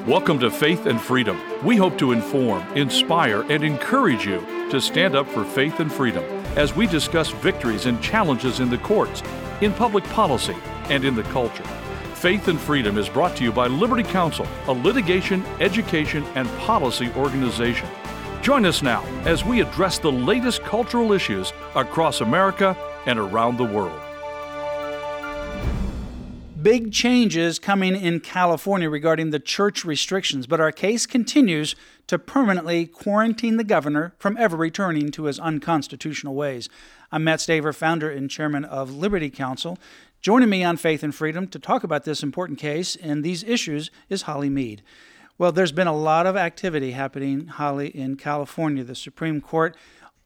Welcome to Faith and Freedom. We hope to inform, inspire, and encourage you to stand up for faith and freedom as we discuss victories and challenges in the courts, in public policy, and in the culture. Faith and Freedom is brought to you by Liberty Counsel, a litigation, education, and policy organization. Join us now as we address the latest cultural issues across America and around the world. Big changes coming in California regarding the church restrictions, but our case continues to permanently quarantine the governor from ever returning to his unconstitutional ways. I'm Matt Staver, founder and chairman of Liberty Counsel. Joining me on Faith and Freedom to talk about this important case and these issues is Holly Mead. Well, there's been a lot of activity happening, Holly, in California. The Supreme Court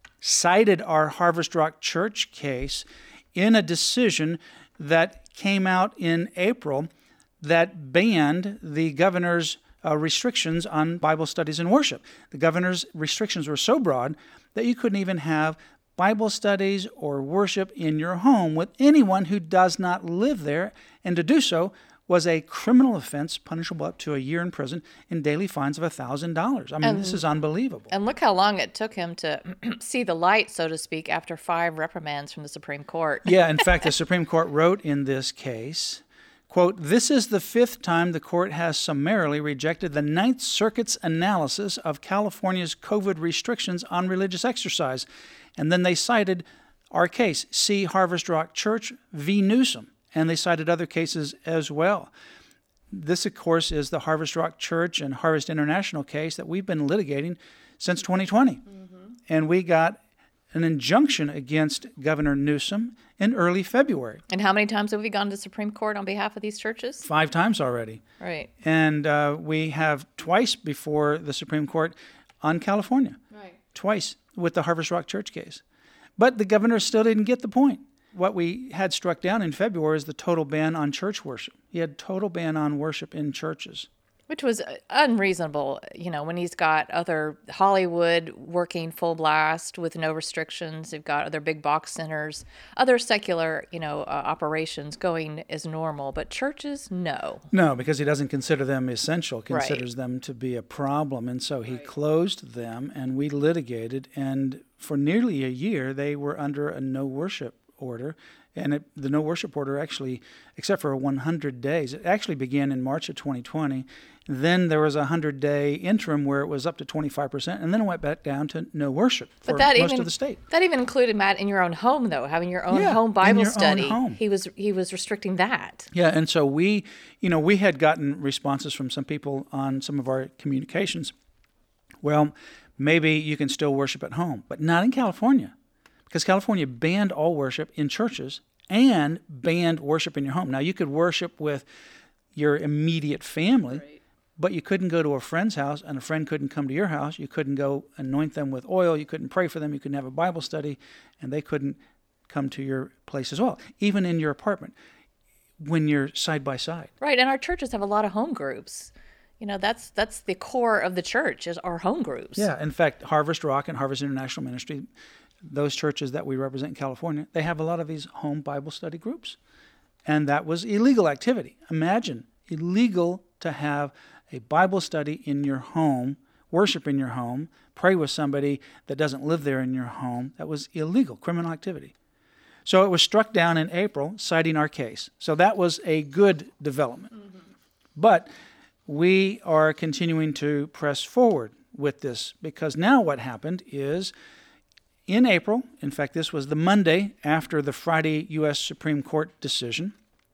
cited our Harvest Rock Church case in a decision that came out in April that banned the governor's restrictions on Bible studies and worship. The governor's restrictions were so broad that you couldn't even have Bible studies or worship in your home with anyone who does not live there, and to do so was a criminal offense punishable up to a year in prison and daily fines of $1,000. I mean, this is unbelievable. And look how long it took him to see the light, so to speak, after 5 reprimands from the Supreme Court. Yeah, in fact, the Supreme Court wrote in this case, quote, "This is the 5th time the court has summarily rejected the Ninth Circuit's analysis of California's COVID restrictions on religious exercise." And then they cited our case, see Harvest Rock Church v. Newsom. And they cited other cases as well. This, of course, is the Harvest Rock Church and Harvest International case that we've been litigating since 2020. Mm-hmm. And we got an injunction against Governor Newsom in early February. And how many times have we gone to the Supreme Court on behalf of these churches? 5 times already. Right. And we have twice before the Supreme Court on California. Right. Twice with the Harvest Rock Church case. But the governor still didn't get the point. What we had struck down in February is the total ban on church worship. He had total ban on worship in churches. Which was unreasonable, when he's got other Hollywood working full blast with no restrictions. They've got other big box centers, other secular, operations going as normal. But churches, no. No, because he doesn't consider them essential, considers them to be a problem. And so he closed them, and we litigated. And for nearly a year, they were under a no worship order, and the no worship order actually, except for 100 days, it actually began in March of 2020. Then there was a 100-day interim where it was up to 25%, and then it went back down to no worship for most of the state. That even included, Matt, in your own home, though, having your own home Bible study. Home. He was restricting that. Yeah, and so we had gotten responses from some people on some of our communications. Well, maybe you can still worship at home, but not in California. Because California banned all worship in churches and banned worship in your home. Now, you could worship with your immediate family, but you couldn't go to a friend's house, and a friend couldn't come to your house. You couldn't go anoint them with oil. You couldn't pray for them. You couldn't have a Bible study, and they couldn't come to your place as well, even in your apartment, when you're side by side. Right, and our churches have a lot of home groups. That's the core of the church is our home groups. Yeah, in fact, Harvest Rock and Harvest International Ministry, those churches that we represent in California, they have a lot of these home Bible study groups. And that was illegal activity. Imagine, illegal to have a Bible study in your home, worship in your home, pray with somebody that doesn't live there in your home. That was illegal, criminal activity. So it was struck down in April, citing our case. So that was a good development. Mm-hmm. But we are continuing to press forward with this, because now what happened is in April, in fact, this was the Monday after the Friday U.S. Supreme Court decision.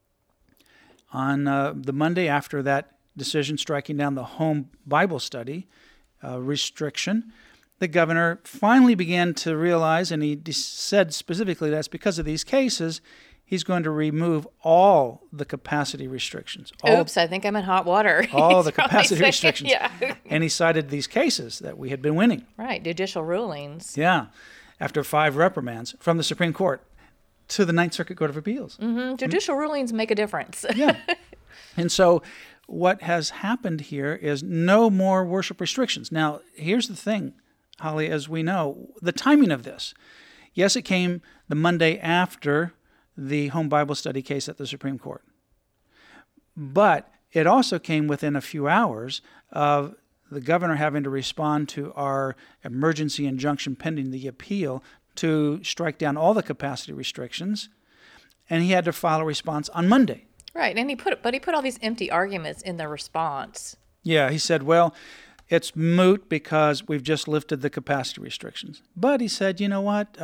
On the Monday after that decision striking down the home Bible study restriction, the governor finally began to realize, and he said specifically that's because of these cases, he's going to remove all the capacity restrictions. Oops, I think I'm in hot water. All the capacity restrictions. Yeah. And he cited these cases that we had been winning. Right, judicial rulings. Yeah. After 5 reprimands from the Supreme Court to the Ninth Circuit Court of Appeals. Mm-hmm. Judicial rulings make a difference. Yeah. And so what has happened here is no more worship restrictions. Now, here's the thing, Holly, as we know, the timing of this. Yes, it came the Monday after the home Bible study case at the Supreme Court. But It also came within a few hours of the governor having to respond to our emergency injunction pending the appeal to strike down all the capacity restrictions, and he had to file a response on Monday. Right, and he put all these empty arguments in the response. Yeah, he said, well, it's moot because we've just lifted the capacity restrictions. But he said, you know what?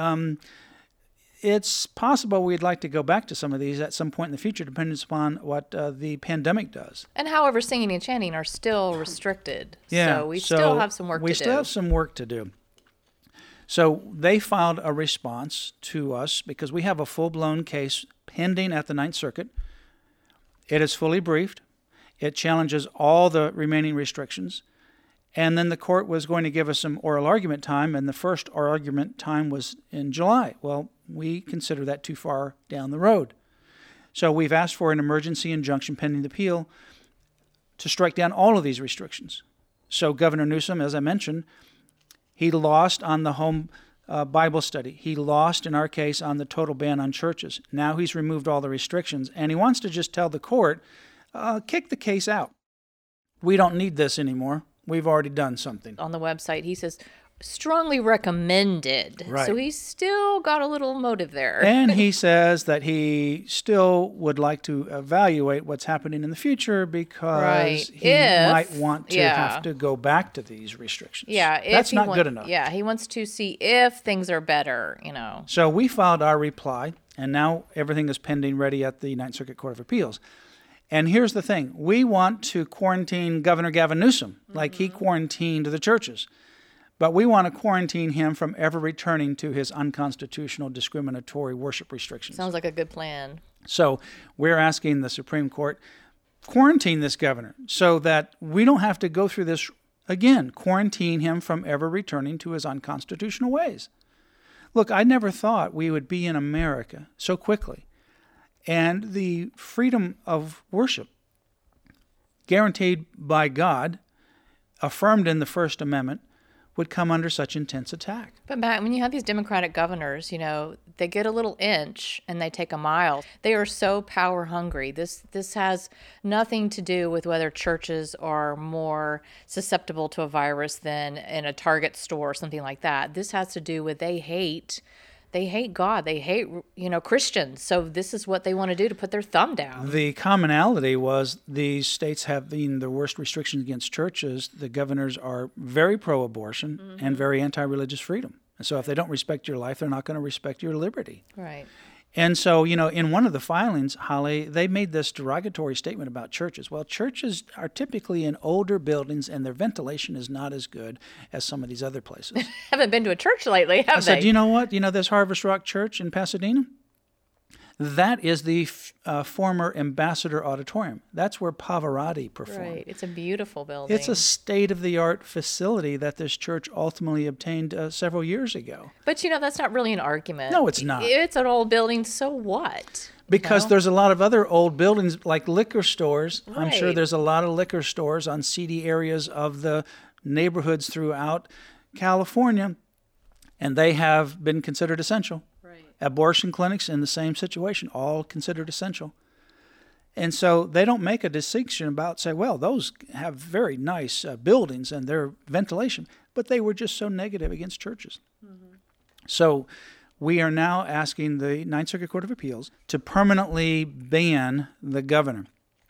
It's possible we'd like to go back to some of these at some point in the future, depending upon what the pandemic does. And however, singing and chanting are still restricted. Yeah, so we still have some work to do. We still have some work to do. So they filed a response to us because we have a full-blown case pending at the Ninth Circuit. It is fully briefed. It challenges all the remaining restrictions. And then the court was going to give us some oral argument time, and the first oral argument time was in July. Well, we consider that too far down the road. So we've asked for an emergency injunction pending the appeal to strike down all of these restrictions. So Governor Newsom, as I mentioned, he lost on the home Bible study. He lost, in our case, on the total ban on churches. Now he's removed all the restrictions, and he wants to just tell the court, kick the case out. We don't need this anymore. We've already done something. On the website, he says, strongly recommended. Right. So he's still got a little motive there. And he says that he still would like to evaluate what's happening in the future because he might want to have to go back to these restrictions. Yeah. That's not good enough. Yeah, he wants to see if things are better, So we filed our reply, and now everything is pending ready at the Ninth Circuit Court of Appeals. And here's the thing. We want to quarantine Governor Gavin Newsom like he quarantined the churches. But we want to quarantine him from ever returning to his unconstitutional discriminatory worship restrictions. Sounds like a good plan. So we're asking the Supreme Court, quarantine this governor so that we don't have to go through this again, quarantine him from ever returning to his unconstitutional ways. Look, I never thought we would be in America so quickly. And the freedom of worship guaranteed by God, affirmed in the First Amendment, would come under such intense attack. But Matt, when you have these Democratic governors, they get a little inch and they take a mile. They are so power hungry. This has nothing to do with whether churches are more susceptible to a virus than in a Target store or something like that. This has to do with they hate God. They hate, Christians. So this is what they want to do to put their thumb down. The commonality was these states having the worst restrictions against churches. The governors are very pro-abortion and very anti-religious freedom. And so if they don't respect your life, they're not going to respect your liberty. Right. And so, in one of the filings, Holly, they made this derogatory statement about churches. Well, churches are typically in older buildings, and their ventilation is not as good as some of these other places. Haven't been to a church lately, have they? I said, you know what? This Harvest Rock Church in Pasadena? That is the former Ambassador Auditorium. That's where Pavarotti performed. Right. It's a beautiful building. It's a state-of-the-art facility that this church ultimately obtained several years ago. But, that's not really an argument. No, it's not. It's an old building, so what? Because there's a lot of other old buildings like liquor stores. Right. I'm sure there's a lot of liquor stores on seedy areas of the neighborhoods throughout California, and they have been considered essential. Abortion clinics in the same situation, all considered essential. And so they don't make a distinction about, say, well, those have very nice buildings and their ventilation, but they were just so negative against churches. Mm-hmm. So we are now asking the Ninth Circuit Court of Appeals to permanently ban the governor.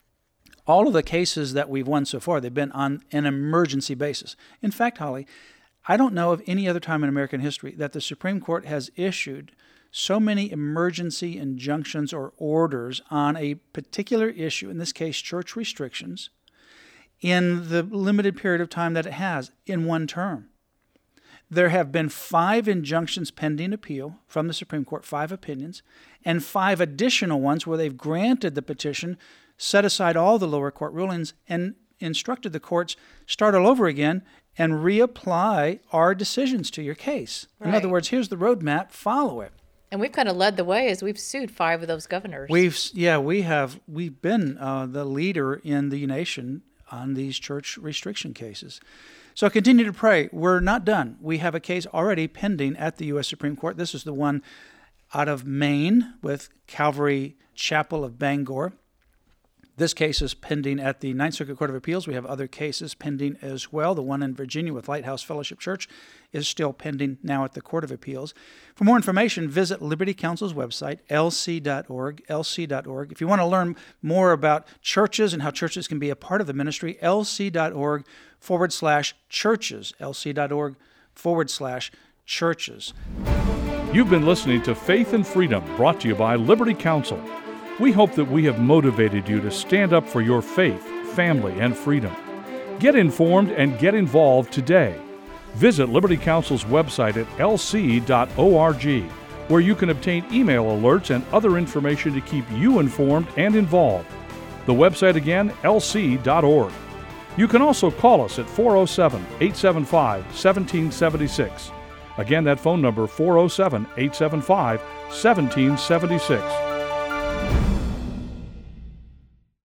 All of the cases that we've won so far, they've been on an emergency basis. In fact, Holly, I don't know of any other time in American history that the Supreme Court has issued so many emergency injunctions or orders on a particular issue, in this case church restrictions, in the limited period of time that it has in one term. There have been 5 injunctions pending appeal from the Supreme Court, 5 opinions, and 5 additional ones where they've granted the petition, set aside all the lower court rulings, and instructed the courts start all over again and reapply our decisions to your case. Right. In other words, here's the roadmap, follow it. And we've kind of led the way as we've sued 5 of those governors. We've been the leader in the nation on these church restriction cases. So continue to pray. We're not done. We have a case already pending at the U.S. Supreme Court. This is the one out of Maine with Calvary Chapel of Bangor. This case is pending at the Ninth Circuit Court of Appeals. We have other cases pending as well. The one in Virginia with Lighthouse Fellowship Church is still pending now at the Court of Appeals. For more information, visit Liberty Counsel's website, lc.org, lc.org. If you want to learn more about churches and how churches can be a part of the ministry, lc.org/churches, lc.org/churches. You've been listening to Faith and Freedom, brought to you by Liberty Counsel. We hope that we have motivated you to stand up for your faith, family, and freedom. Get informed and get involved today. Visit Liberty Counsel's website at lc.org, where you can obtain email alerts and other information to keep you informed and involved. The website again, lc.org. You can also call us at 407-875-1776. Again, that phone number, 407-875-1776.